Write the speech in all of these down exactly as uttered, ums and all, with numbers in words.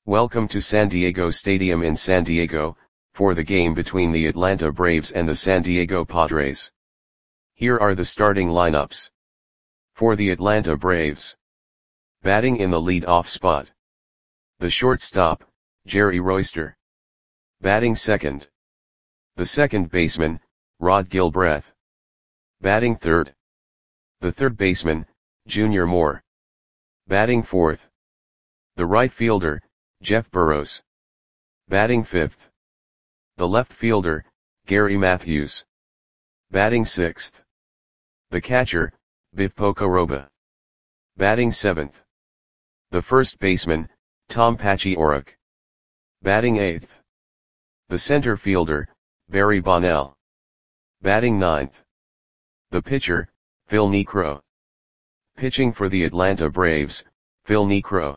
Welcome to San Diego Stadium in San Diego, for the game between the Atlanta Braves and the San Diego Padres. Here are the starting lineups. For the Atlanta Braves. Batting in the lead-off spot. The shortstop, Jerry Royster. Batting second. The second baseman, Rod Gilbreth. Batting third. The third baseman, Junior Moore. Batting fourth. The right fielder, Jeff Burroughs. Batting fifth. The left fielder, Gary Matthews. Batting sixth. The catcher, Biff Pocoroba. Batting seventh. The first baseman, Tom Paciorek. Batting eighth. The center fielder, Barry Bonnell. Batting ninth. The pitcher, Phil Niekro. Pitching for the Atlanta Braves, Phil Niekro.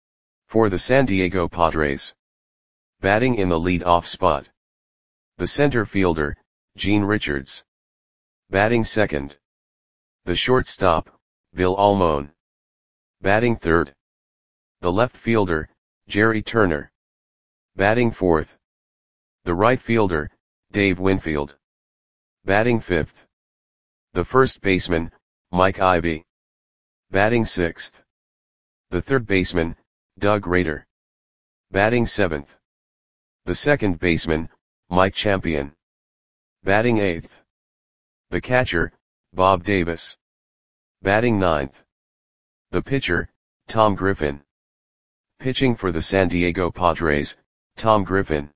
For the San Diego Padres. Batting in the lead-off spot. The center fielder, Gene Richards. Batting second. The shortstop, Bill Almon. Batting third. The left fielder, Jerry Turner. Batting fourth. The right fielder, Dave Winfield. Batting fifth. The first baseman, Mike Ivey. Batting sixth. The third baseman, Doug Rader. Batting seventh. The second baseman, Mike Champion. Batting eighth. The catcher, Bob Davis. Batting ninth. The pitcher, Tom Griffin. Pitching for the San Diego Padres, Tom Griffin.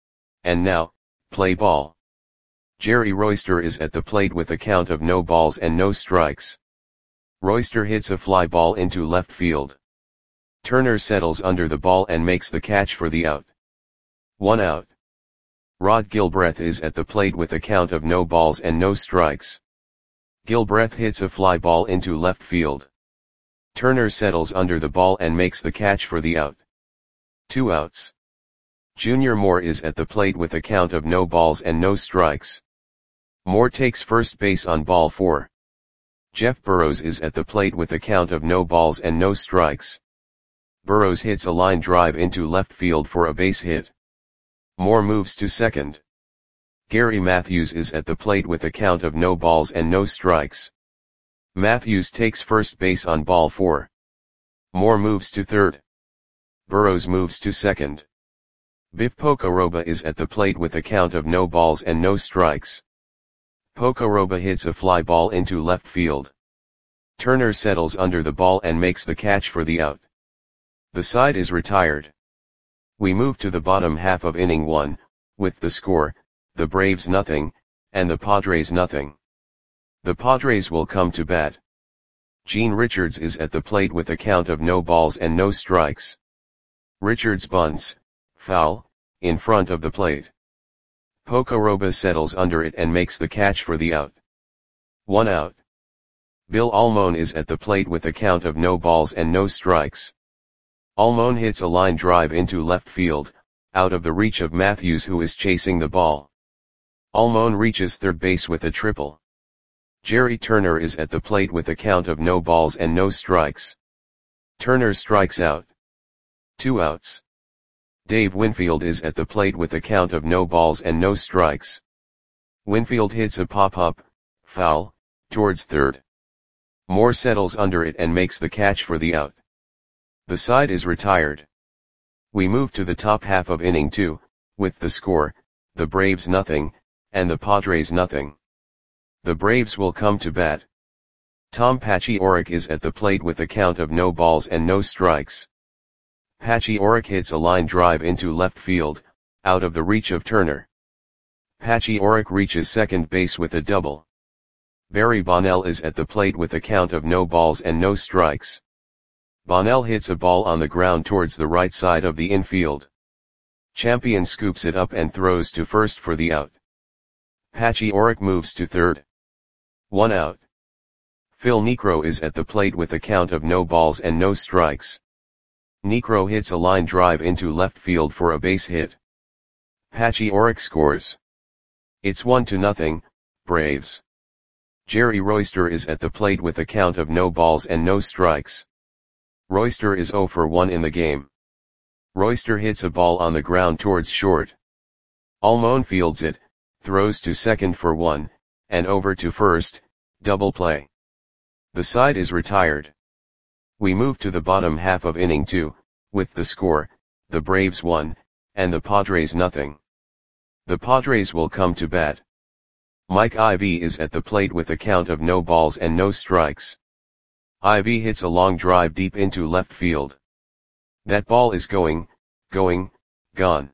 And now, play ball. Jerry Royster is at the plate with a count of no balls and no strikes. Royster hits a fly ball into left field. Turner settles under the ball and makes the catch for the out. One out. Rod Gilbreth is at the plate with a count of no balls and no strikes. Gilbreth hits a fly ball into left field. Turner settles under the ball and makes the catch for the out. Two outs. Junior Moore is at the plate with a count of no balls and no strikes. Moore takes first base on ball four. Jeff Burroughs is at the plate with a count of no balls and no strikes. Burroughs hits a line drive into left field for a base hit. Moore moves to second. Gary Matthews is at the plate with a count of no balls and no strikes. Matthews takes first base on ball four. Moore moves to third. Burroughs moves to second. Biff Pocoroba is at the plate with a count of no balls and no strikes. Pocoroba hits a fly ball into left field. Turner settles under the ball and makes the catch for the out. The side is retired. We move to the bottom half of inning one, with the score, the Braves nothing, and the Padres nothing. The Padres will come to bat. Gene Richards is at the plate with a count of no balls and no strikes. Richards bunts, foul, in front of the plate. Pocoroba settles under it and makes the catch for the out. One out. Bill Almon is at the plate with a count of no balls and no strikes. Almon hits a line drive into left field, out of the reach of Matthews who is chasing the ball. Almon reaches third base with a triple. Jerry Turner is at the plate with a count of no balls and no strikes. Turner strikes out. Two outs. Dave Winfield is at the plate with a count of no balls and no strikes. Winfield hits a pop-up, foul, towards third. Moore settles under it and makes the catch for the out. The side is retired. We move to the top half of inning two, with the score, the Braves nothing, and the Padres nothing. The Braves will come to bat. Tom Paciorek is at the plate with a count of no balls and no strikes. Paciorek hits a line drive into left field, out of the reach of Turner. Paciorek reaches second base with a double. Barry Bonnell is at the plate with a count of no balls and no strikes. Bonnell hits a ball on the ground towards the right side of the infield. Champion scoops it up and throws to first for the out. Paciorek moves to third. One out. Phil Niekro is at the plate with a count of no balls and no strikes. Niekro hits a line drive into left field for a base hit. Paciorek scores. It's one to nothing, Braves. Jerry Royster is at the plate with a count of no balls and no strikes. Royster is zero for one in the game. Royster hits a ball on the ground towards short. Almon fields it, throws to second for one, and over to first, double play. The side is retired. We move to the bottom half of inning two, with the score, the Braves one, and the Padres nothing. The Padres will come to bat. Mike Ivy is at the plate with a count of no balls and no strikes. Ivy hits a long drive deep into left field. That ball is going, going, gone.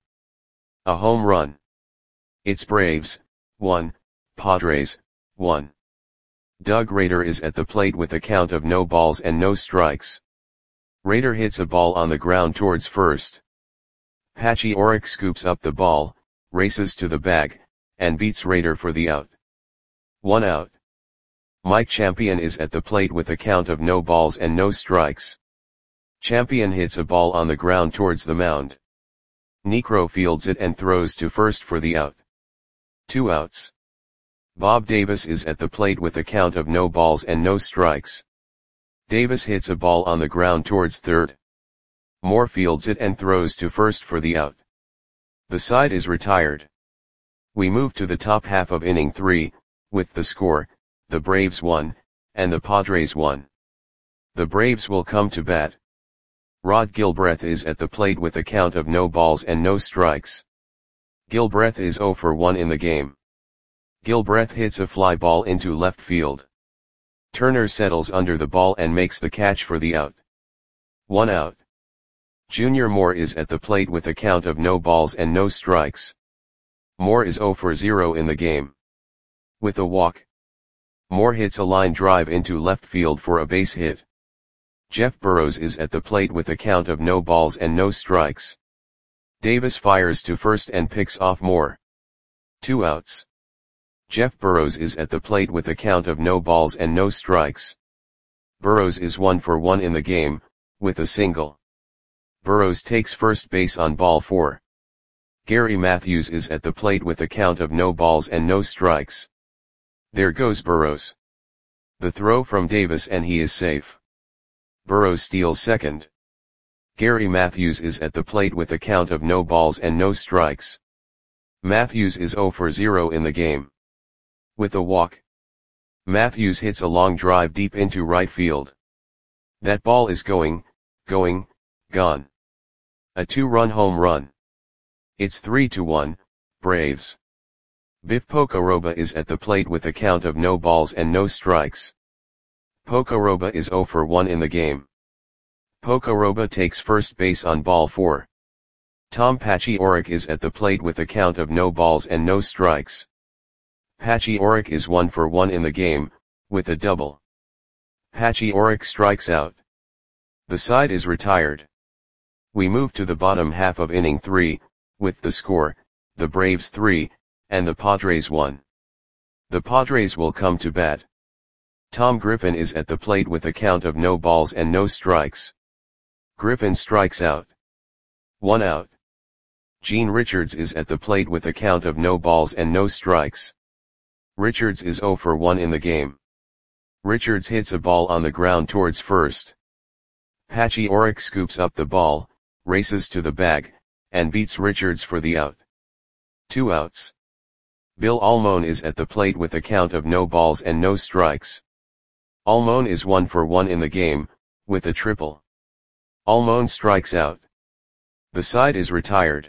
A home run. It's Braves, one, Padres, one. Doug Rader is at the plate with a count of no balls and no strikes. Rader hits a ball on the ground towards first. Patchy Oric scoops up the ball, races to the bag, and beats Rader for the out. One out. Mike Champion is at the plate with a count of no balls and no strikes. Champion hits a ball on the ground towards the mound. Niekro fields it and throws to first for the out. Two outs. Bob Davis is at the plate with a count of no balls and no strikes. Davis hits a ball on the ground towards third. Moore fields it and throws to first for the out. The side is retired. We move to the top half of inning three, with the score, the Braves one, and the Padres one. The Braves will come to bat. Rod Gilbreth is at the plate with a count of no balls and no strikes. Gilbreth is oh for one in the game. Gilbreth hits a fly ball into left field. Turner settles under the ball and makes the catch for the out. One out. Junior Moore is at the plate with a count of no balls and no strikes. Moore is oh for zero in the game. With a walk. Moore hits a line drive into left field for a base hit. Jeff Burrows is at the plate with a count of no balls and no strikes. Davis fires to first and picks off Moore. Two outs. Jeff Burrows is at the plate with a count of no balls and no strikes. Burrows is one for one in the game, with a single. Burrows takes first base on ball four. Gary Matthews is at the plate with a count of no balls and no strikes. There goes Burrows. The throw from Davis and he is safe. Burrows steals second. Gary Matthews is at the plate with a count of no balls and no strikes. Matthews is oh for zero in the game. With a walk. Matthews hits a long drive deep into right field. That ball is going, going, gone. A two-run home run. It's three to one, Braves. Biff Pocoroba is at the plate with a count of no balls and no strikes. Pocoroba is oh for one in the game. Pocoroba takes first base on ball four. Tom Patchy Oric is at the plate with a count of no balls and no strikes. Patchy Oric is one for one in the game, with a double. Patchy Oric strikes out. The side is retired. We move to the bottom half of inning three, with the score, the Braves three, and the Padres one. The Padres will come to bat. Tom Griffin is at the plate with a count of no balls and no strikes. Griffin strikes out. One out. Gene Richards is at the plate with a count of no balls and no strikes. Richards is oh for one in the game. Richards hits a ball on the ground towards first. Patchy Oric scoops up the ball, races to the bag, and beats Richards for the out. Two outs. Bill Almon is at the plate with a count of no balls and no strikes. Almon is one for one in the game, with a triple. Almon strikes out. The side is retired.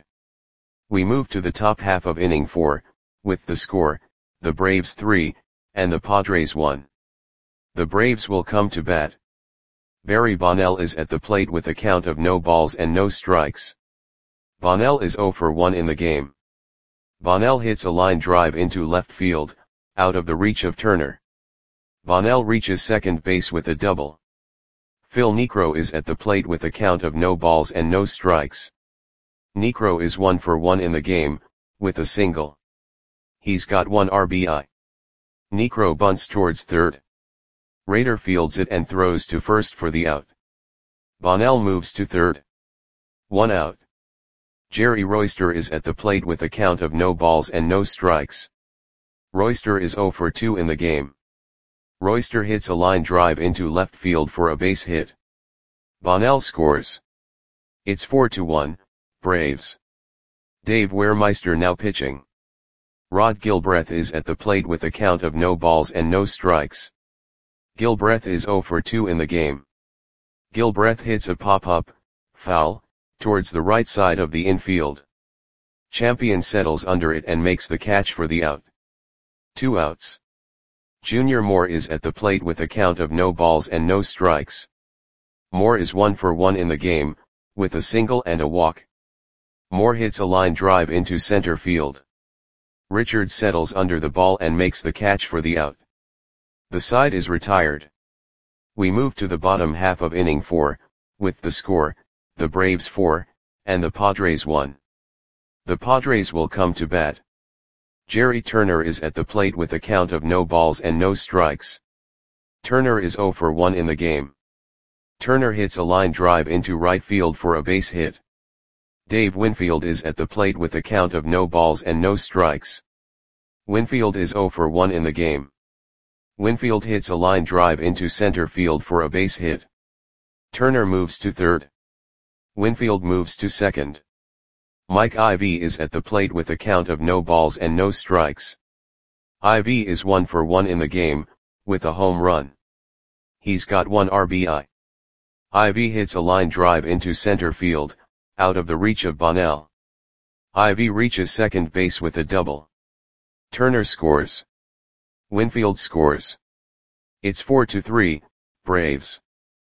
We move to the top half of inning four, with the score, the Braves three, and the Padres one. The Braves will come to bat. Barry Bonnell is at the plate with a count of no balls and no strikes. Bonnell is oh for one in the game. Bonnell hits a line drive into left field, out of the reach of Turner. Bonnell reaches second base with a double. Phil Niekro is at the plate with a count of no balls and no strikes. Niekro is one for one in the game, with a single. He's got one R B I. Niekro bunts towards third. Rader fields it and throws to first for the out. Bonnell moves to third. One out. Jerry Royster is at the plate with a count of no balls and no strikes. Royster is oh for two in the game. Royster hits a line drive into left field for a base hit. Bonnell scores. It's four to one, Braves. Dave Wehrmeister now pitching. Rod Gilbreth is at the plate with a count of no balls and no strikes. Gilbreth is zero for two in the game. Gilbreth hits a pop-up, foul, towards the right side of the infield. Champion settles under it and makes the catch for the out. Two outs. Junior Moore is at the plate with a count of no balls and no strikes. Moore is one for one in the game, with a single and a walk. Moore hits a line drive into center field. Richards settles under the ball and makes the catch for the out. The side is retired. We move to the bottom half of inning four, with the score, the Braves four, and the Padres one. The Padres will come to bat. Jerry Turner is at the plate with a count of no balls and no strikes. Turner is zero for one in the game. Turner hits a line drive into right field for a base hit. Dave Winfield is at the plate with a count of no balls and no strikes. Winfield is zero for one in the game. Winfield hits a line drive into center field for a base hit. Turner moves to third. Winfield moves to second. Mike Ivy is at the plate with a count of no balls and no strikes. Ivy is one for one in the game, with a home run. He's got one R B I. Ivy hits a line drive into center field, out of the reach of Bonnell. Ivy reaches second base with a double. Turner scores. Winfield scores. It's four to three, Braves.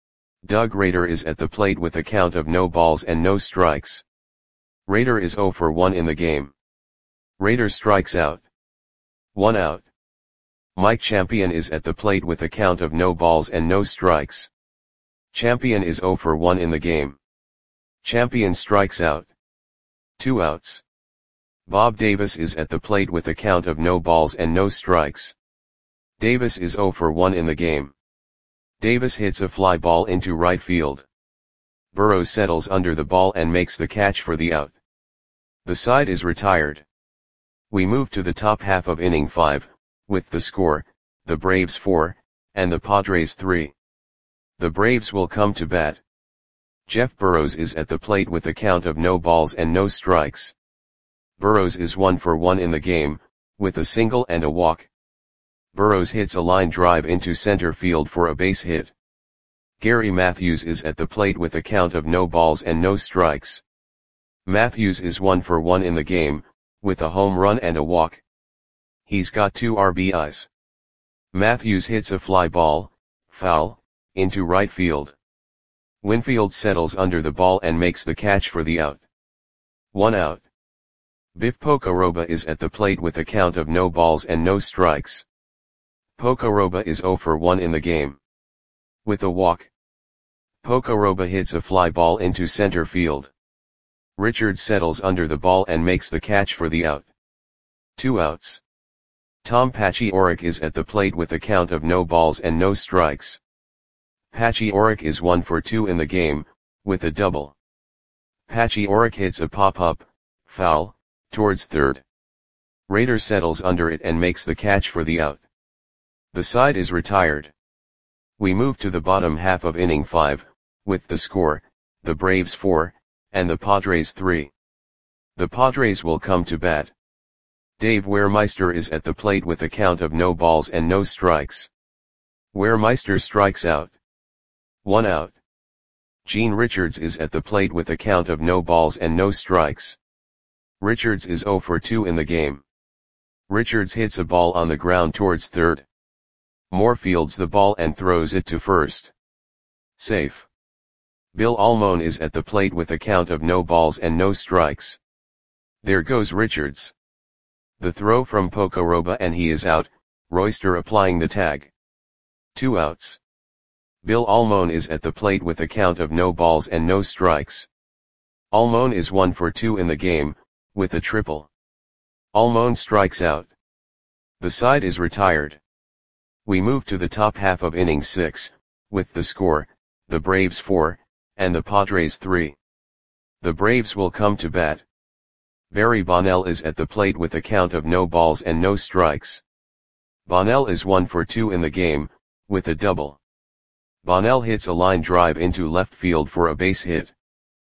Doug Rader is at the plate with a count of no balls and no strikes. Rader is zero for one in the game. Rader strikes out. One out. Mike Champion is at the plate with a count of no balls and no strikes. Champion is zero for one in the game. Champion strikes out. Two outs. Bob Davis is at the plate with a count of no balls and no strikes. Davis is zero for one in the game. Davis hits a fly ball into right field. Burrows settles under the ball and makes the catch for the out. The side is retired. We move to the top half of inning five, with the score, the Braves four, and the Padres three. The Braves will come to bat. Jeff Burrows is at the plate with a count of no balls and no strikes. Burrows is one for one in the game, with a single and a walk. Burrows hits a line drive into center field for a base hit. Gary Matthews is at the plate with a count of no balls and no strikes. Matthews is one for one in the game, with a home run and a walk. He's got two R B Is. Matthews hits a fly ball, foul, into right field. Winfield settles under the ball and makes the catch for the out. One out. Biff Pocoroba is at the plate with a count of no balls and no strikes. Pocoroba is zero for one in the game. With a walk. Pocoroba hits a fly ball into center field. Richards settles under the ball and makes the catch for the out. Two outs. Tom Paciorek is at the plate with a count of no balls and no strikes. Paciorek is one for two in the game, with a double. Paciorek hits a pop-up, foul, towards third. Rader settles under it and makes the catch for the out. The side is retired. We move to the bottom half of inning five, with the score, the Braves four, and the Padres three. The Padres will come to bat. Dave Wehrmeister is at the plate with a count of no balls and no strikes. Wehrmeister strikes out. One out. Gene Richards is at the plate with a count of no balls and no strikes. Richards is zero for two in the game. Richards hits a ball on the ground towards third. Moore fields the ball and throws it to first. Safe. Bill Almon is at the plate with a count of no balls and no strikes. There goes Richards. The throw from Pocoroba and he is out, Royster applying the tag. Two outs. Bill Almon is at the plate with a count of no balls and no strikes. Almon is one for two in the game, with a triple. Almon strikes out. The side is retired. We move to the top half of inning six, with the score, the Braves four, and the Padres three. The Braves will come to bat. Barry Bonnell is at the plate with a count of no balls and no strikes. Bonnell is one for two in the game, with a double. Bonnell hits a line drive into left field for a base hit.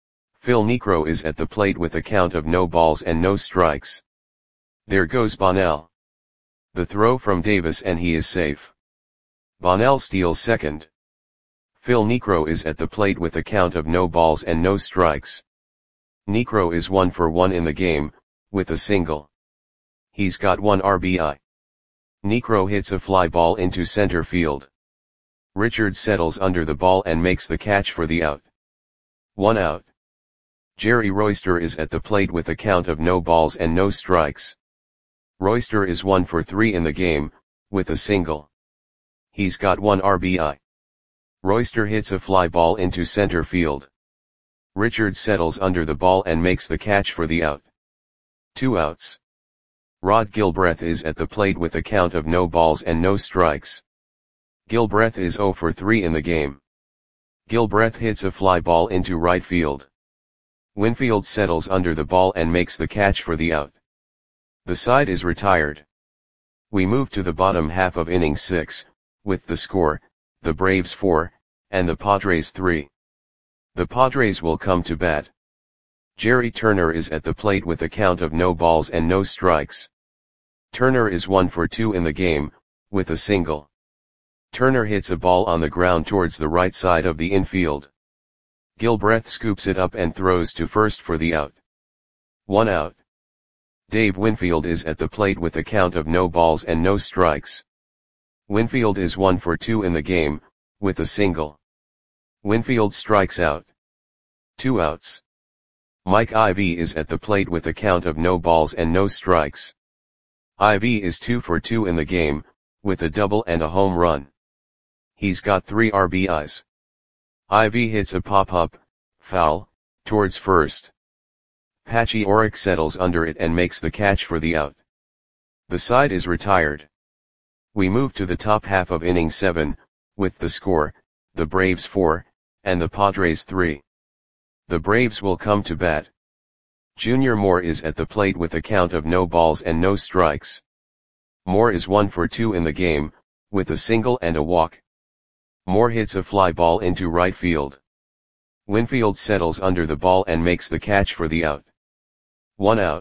Phil Niekro is at the plate with a count of no balls and no strikes. There goes Bonnell. The throw from Davis and he is safe. Bonnell steals second. Phil Niekro is at the plate with a count of no balls and no strikes. Niekro is one for one in the game, with a single. He's got one R B I. Niekro hits a fly ball into center field. Richards settles under the ball and makes the catch for the out. One out. Jerry Royster is at the plate with a count of no balls and no strikes. Royster is one for three in the game, with a single. He's got one R B I. Royster hits a fly ball into center field. Richards settles under the ball and makes the catch for the out. Two outs. Rod Gilbreth is at the plate with a count of no balls and no strikes. Gilbreth is zero for three in the game. Gilbreth hits a fly ball into right field. Winfield settles under the ball and makes the catch for the out. The side is retired. We move to the bottom half of inning six, with the score, the Braves four, and the Padres three. The Padres will come to bat. Jerry Turner is at the plate with a count of no balls and no strikes. Turner is one for two in the game, with a single. Turner hits a ball on the ground towards the right side of the infield. Gilbreth scoops it up and throws to first for the out. One out. Dave Winfield is at the plate with a count of no balls and no strikes. Winfield is one for two in the game, with a single. Winfield strikes out. Two outs. Mike Ivy is at the plate with a count of no balls and no strikes. Ivy is two for two in the game, with a double and a home run. He's got three R B Is. Ivy hits a pop-up, foul, towards first. Patchy Orrick settles under it and makes the catch for the out. The side is retired. We move to the top half of inning seven, with the score, the Braves four, and the Padres three. The Braves will come to bat. Junior Moore is at the plate with a count of no balls and no strikes. Moore is one for two in the game, with a single and a walk. Moore hits a fly ball into right field. Winfield settles under the ball and makes the catch for the out. One out.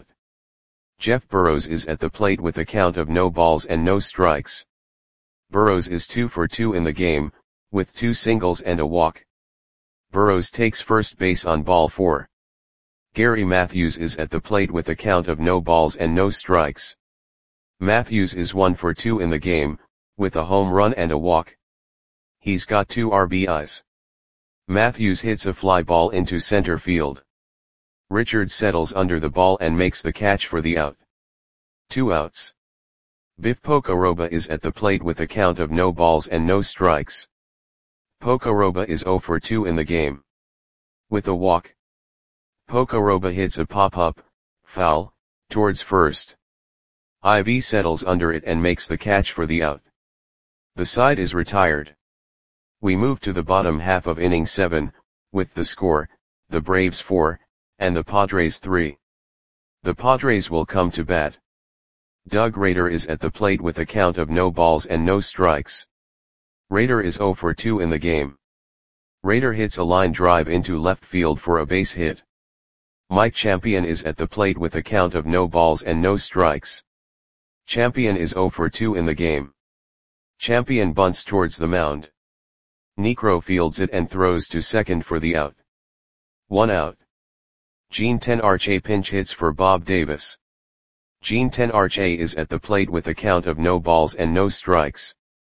Jeff Burrows is at the plate with a count of no balls and no strikes. Burrows is two for two in the game, with two singles and a walk. Burrows takes first base on ball four. Gary Matthews is at the plate with a count of no balls and no strikes. Matthews is one for two in the game, with a home run and a walk. He's got two R B Is. Matthews hits a fly ball into center field. Richards settles under the ball and makes the catch for the out. Two outs. Biff Pocoroba is at the plate with a count of no balls and no strikes. Pocoroba is zero for two in the game. With a walk. Pocoroba hits a pop-up, foul, towards first. Ivy settles under it and makes the catch for the out. The side is retired. We move to the bottom half of inning seven, with the score, the Braves four, and the Padres three. The Padres will come to bat. Doug Rader is at the plate with a count of no balls and no strikes. Rader is zero for two in the game. Rader hits a line drive into left field for a base hit. Mike Champion is at the plate with a count of no balls and no strikes. Champion is zero for two in the game. Champion bunts towards the mound. Niekro fields it and throws to second for the out. One out. Gene Tenarche pinch hits for Bob Davis. Gene Tenarche is at the plate with a count of no balls and no strikes.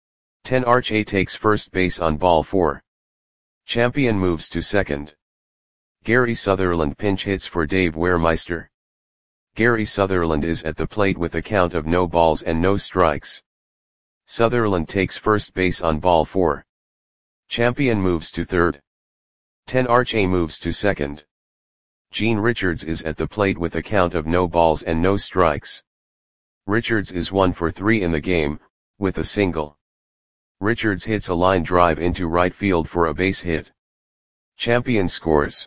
Tenarche takes first base on ball four. Champion moves to second. Gary Sutherland pinch hits for Dave Wehrmeister. Gary Sutherland is at the plate with a count of no balls and no strikes. Sutherland takes first base on ball four. Champion moves to third. Tenarche moves to second. Gene Richards is at the plate with a count of no balls and no strikes. Richards is one for three in the game, with a single. Richards hits a line drive into right field for a base hit. Champion scores.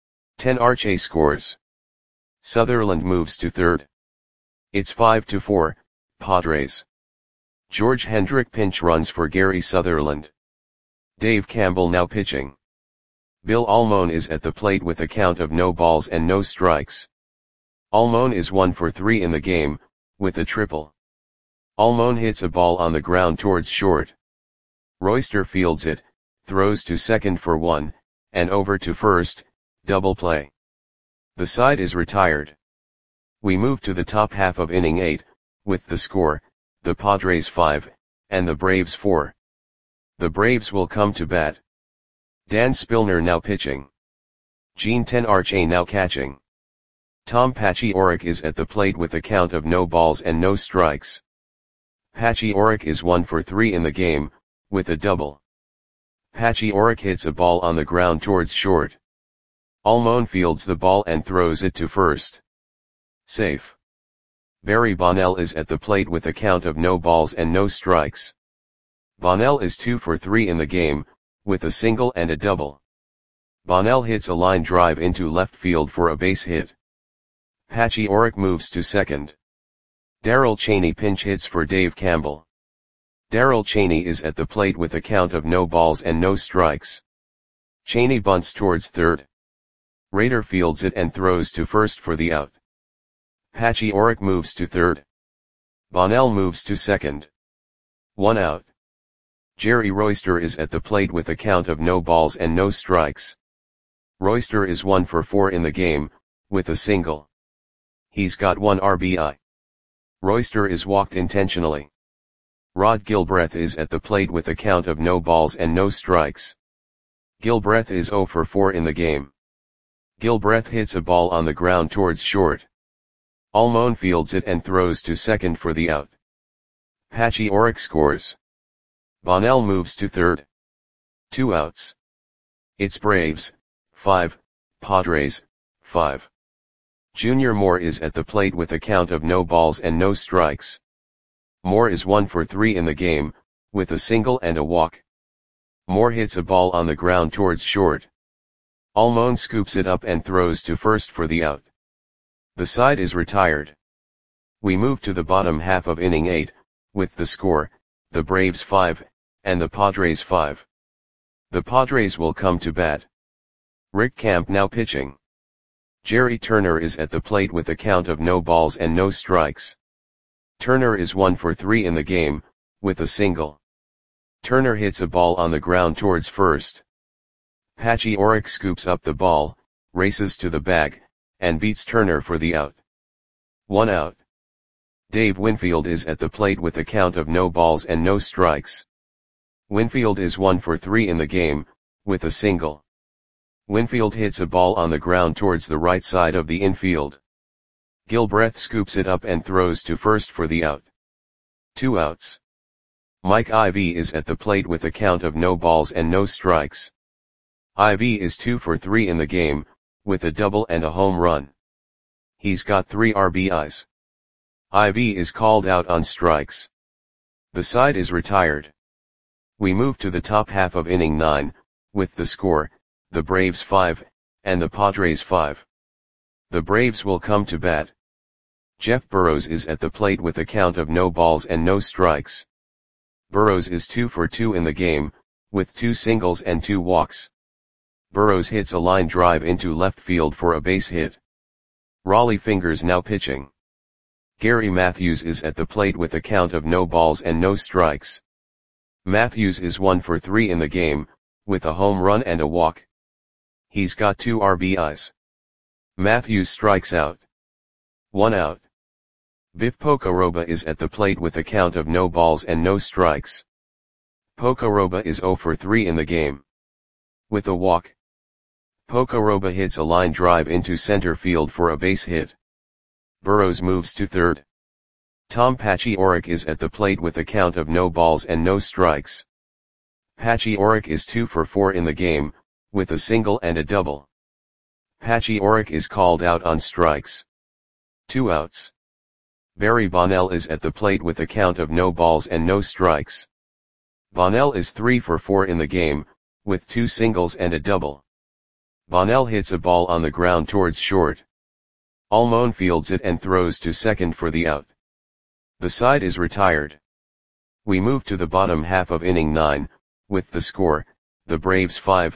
Tenarche scores. Sutherland moves to third. It's five to four, Padres. George Hendrick pinch runs for Gary Sutherland. Dave Campbell now pitching. Bill Almon is at the plate with a count of no balls and no strikes. Almon is one for three in the game, with a triple. Almon hits a ball on the ground towards short. Royster fields it, throws to second for one, and over to first, double play. The side is retired. We move to the top half of inning eight, with the score, the Padres five, and the Braves four. The Braves will come to bat. Dan Spillner now pitching. Gene Tenarche now catching. Tom Paciorek is at the plate with a count of no balls and no strikes. Paciorek is one for three in the game, with a double. Paciorek hits a ball on the ground towards short. Almon fields the ball and throws it to first. Safe. Barry Bonnell is at the plate with a count of no balls and no strikes. Bonnell is two for three in the game, with a single and a double. Bonnell hits a line drive into left field for a base hit. Paciorek moves to second. Darrell Chaney pinch hits for Dave Campbell. Darrell Chaney is at the plate with a count of no balls and no strikes. Chaney bunts towards third. Rader fields it and throws to first for the out. Paciorek moves to third. Bonnell moves to second. One out. Jerry Royster is at the plate with a count of no balls and no strikes. Royster is one for four in the game, with a single. He's got one R B I. Royster is walked intentionally. Rod Gilbreth is at the plate with a count of no balls and no strikes. Gilbreth is zero for four in the game. Gilbreth hits a ball on the ground towards short. Almon fields it and throws to second for the out. Paciorek scores. Bonnell moves to third. Two outs. It's Braves, five, Padres, five. Junior Moore is at the plate with a count of no balls and no strikes. Moore is one for three in the game, with a single and a walk. Moore hits a ball on the ground towards short. Almon scoops it up and throws to first for the out. The side is retired. We move to the bottom half of inning eight, with the score, the Braves five, and the Padres five. The Padres will come to bat. Rick Camp now pitching. Jerry Turner is at the plate with a count of no balls and no strikes. Turner is one for three in the game, with a single. Turner hits a ball on the ground towards first. Paciorek scoops up the ball, races to the bag, and beats Turner for the out. One out. Dave Winfield is at the plate with a count of no balls and no strikes. Winfield is one for three in the game, with a single. Winfield hits a ball on the ground towards the right side of the infield. Gilbreth scoops it up and throws to first for the out. Two outs. Mike Ivy is at the plate with a count of no balls and no strikes. Ivy is two for three in the game, with a double and a home run. He's got three R B Is. Ivy is called out on strikes. The side is retired. We move to the top half of inning nine, with the score, the Braves five, and the Padres five. The Braves will come to bat. Jeff Burrows is at the plate with a count of no balls and no strikes. Burrows is two for two in the game, with two singles and two walks. Burrows hits a line drive into left field for a base hit. Raleigh Fingers now pitching. Gary Matthews is at the plate with a count of no balls and no strikes. Matthews is one for three in the game, with a home run and a walk. He's got two R B Is. Matthews strikes out. One out. Biff Pocoroba is at the plate with a count of no balls and no strikes. Pocoroba is zero for three in the game. With a walk. Pocoroba hits a line drive into center field for a base hit. Burrows moves to third. Tom Paciorek is at the plate with a count of no balls and no strikes. Paciorek is two for four in the game, with a single and a double. Paciorek is called out on strikes. Two outs. Barry Bonnell is at the plate with a count of no balls and no strikes. Bonnell is three for four in the game, with two singles and a double. Bonnell hits a ball on the ground towards short. Almon fields it and throws to second for the out. The side is retired. We move to the bottom half of inning nine, with the score, the Braves five,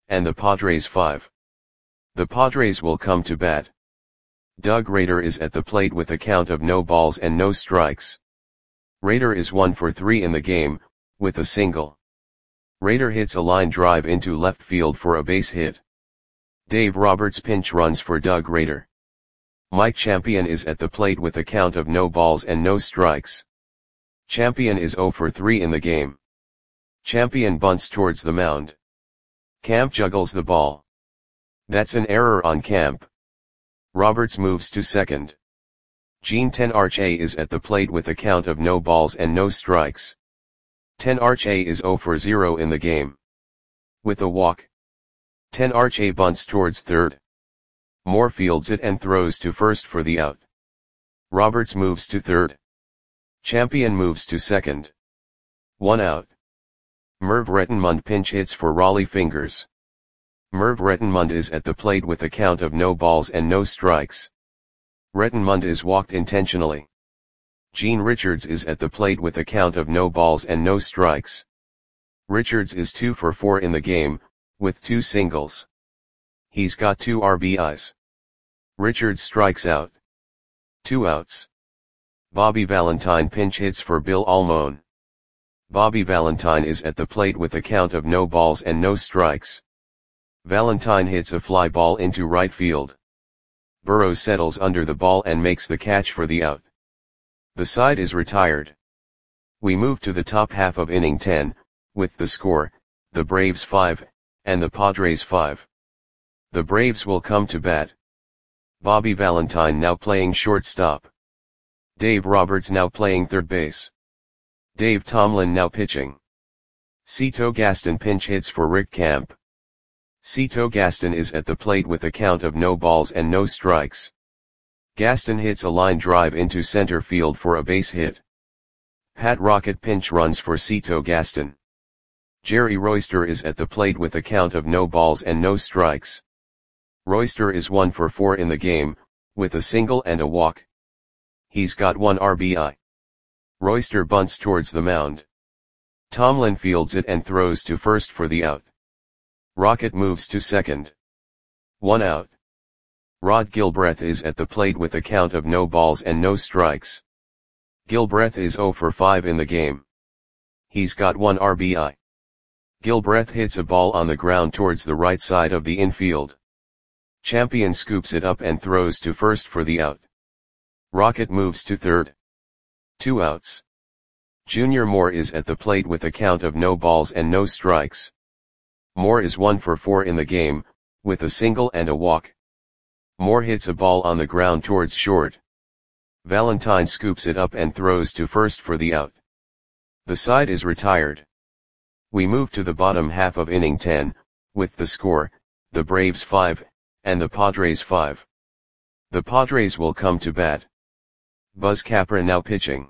and the Padres five. The Padres will come to bat. Doug Rader is at the plate with a count of no balls and no strikes. Rader is one for three in the game, with a single. Rader hits a line drive into left field for a base hit. Dave Roberts pinch runs for Doug Rader. Mike Champion is at the plate with a count of no balls and no strikes. Champion is zero for three in the game. Champion bunts towards the mound. Camp juggles the ball. That's an error on Camp. Roberts moves to second. Gene Tenarche is at the plate with a count of no balls and no strikes. Tenarche is zero for zero in the game. With a walk. Tenarche bunts towards third. Moore fields it and throws to first for the out. Roberts moves to third. Champion moves to second. One out. Merv Rettenmund pinch hits for Raleigh Fingers. Merv Rettenmund is at the plate with a count of no balls and no strikes. Rettenmund is walked intentionally. Gene Richards is at the plate with a count of no balls and no strikes. Richards is two for four in the game, with two singles. He's got two R B Is. Richards strikes out. Two outs. Bobby Valentine pinch hits for Bill Almon. Bobby Valentine is at the plate with a count of no balls and no strikes. Valentine hits a fly ball into right field. Burrows settles under the ball and makes the catch for the out. The side is retired. We move to the top half of inning ten, with the score, the Braves five, and the Padres five. The Braves will come to bat. Bobby Valentine now playing shortstop. Dave Roberts now playing third base. Dave Tomlin now pitching. Cito Gaston pinch hits for Rick Camp. Cito Gaston is at the plate with a count of no balls and no strikes. Gaston hits a line drive into center field for a base hit. Pat Rocket pinch runs for Cito Gaston. Jerry Royster is at the plate with a count of no balls and no strikes. Royster is one for four in the game, with a single and a walk. He's got one R B I. Royster bunts towards the mound. Tomlin fields it and throws to first for the out. Rocket moves to second. One out. Rod Gilbreth is at the plate with a count of no balls and no strikes. Gilbreth is zero for five in the game. He's got one R B I. Gilbreth hits a ball on the ground towards the right side of the infield. Champion scoops it up and throws to first for the out. Rocket moves to third. Two outs. Junior Moore is at the plate with a count of no balls and no strikes. Moore is one for four in the game, with a single and a walk. Moore hits a ball on the ground towards short. Valentine scoops it up and throws to first for the out. The side is retired. We move to the bottom half of inning ten, with the score, the Braves five, and the Padres five. The Padres will come to bat. Buzz Capra now pitching.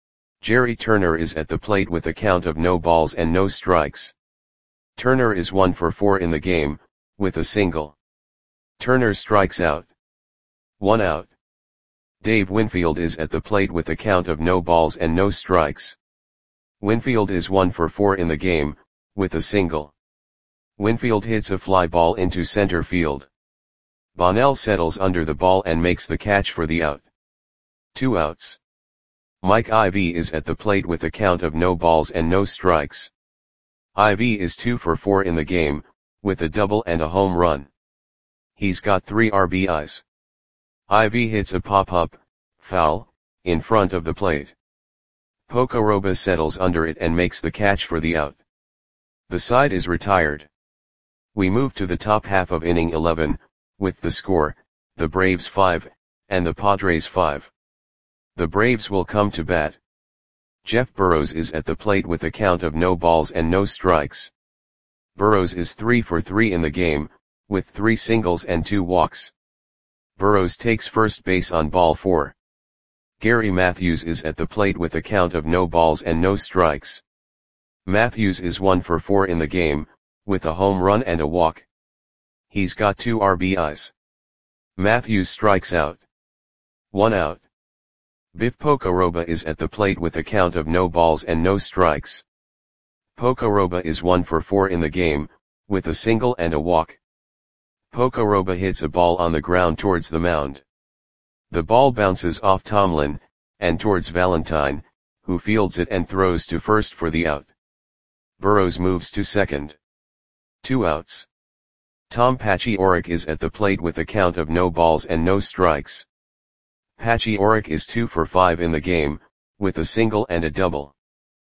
Jerry Turner is at the plate with a count of no balls and no strikes. Turner is one for four in the game, with a single. Turner strikes out. One out. Dave Winfield is at the plate with a count of no balls and no strikes. Winfield is one for four in the game, with a single. Winfield hits a fly ball into center field. Bonnell settles under the ball and makes the catch for the out. Two outs. Mike Ivy is at the plate with a count of no balls and no strikes. Ivy is two for four in the game, with a double and a home run. He's got three R B Is. Ivy hits a pop-up, foul, in front of the plate. Pocoroba settles under it and makes the catch for the out. The side is retired. We move to the top half of inning eleven, with the score, the Braves five, and the Padres five. The Braves will come to bat. Jeff Burrows is at the plate with a count of no balls and no strikes. Burrows is three for three in the game, with three singles and two walks. Burrows takes first base on ball four. Gary Matthews is at the plate with a count of no balls and no strikes. Matthews is one for four in the game, with a home run and a walk. He's got two R B Is. Matthews strikes out. One out. Biff Pocoroba is at the plate with a count of no balls and no strikes. Pocoroba is one for four in the game, with a single and a walk. Pocoroba hits a ball on the ground towards the mound. The ball bounces off Tomlin, and towards Valentine, who fields it and throws to first for the out. Burrows moves to second. Two outs. Tom Paciorek is at the plate with a count of no balls and no strikes. Paciorek is two for five in the game, with a single and a double.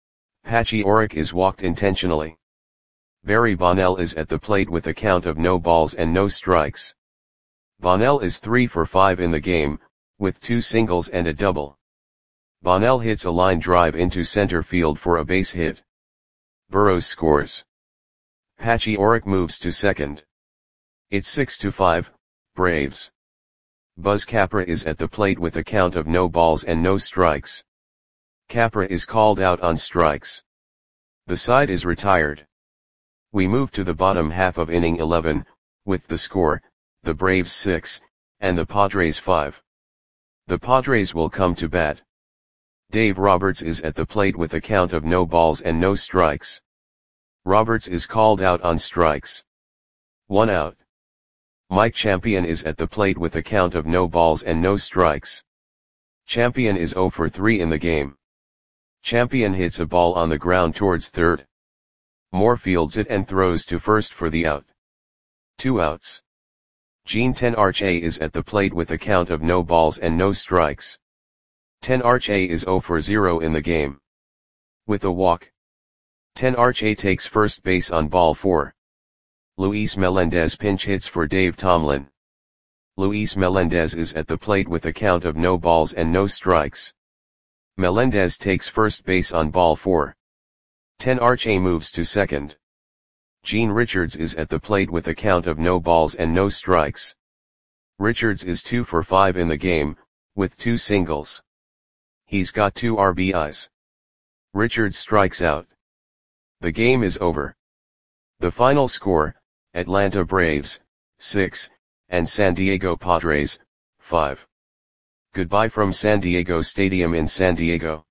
Paciorek is walked intentionally. Barry Bonnell is at the plate with a count of no balls and no strikes. Bonnell is three for five in the game, with two singles and a double. Bonnell hits a line drive into center field for a base hit. Burrows scores. Paciorek moves to second. It's six to five, Braves. Buzz Capra is at the plate with a count of no balls and no strikes. Capra is called out on strikes. The side is retired. We move to the bottom half of inning eleven, with the score, the Braves six, and the Padres five. The Padres will come to bat. Dave Roberts is at the plate with a count of no balls and no strikes. Roberts is called out on strikes. One out. Mike Champion is at the plate with a count of no balls and no strikes. Champion is zero for three in the game. Champion hits a ball on the ground towards third. Moore fields it and throws to first for the out. Two outs. Gene Tenarche is at the plate with a count of no balls and no strikes. Tenarche is zero for zero in the game. With a walk. Tenarche takes first base on ball four. Luis Melendez pinch hits for Dave Tomlin. Luis Melendez is at the plate with a count of no balls and no strikes. Melendez takes first base on ball four. Tenarche moves to second. Gene Richards is at the plate with a count of no balls and no strikes. Richards is two for five in the game, with two singles. He's got two R B Is. Richards strikes out. The game is over. The final score, Atlanta Braves, six, and San Diego Padres, five. Goodbye from San Diego Stadium in San Diego.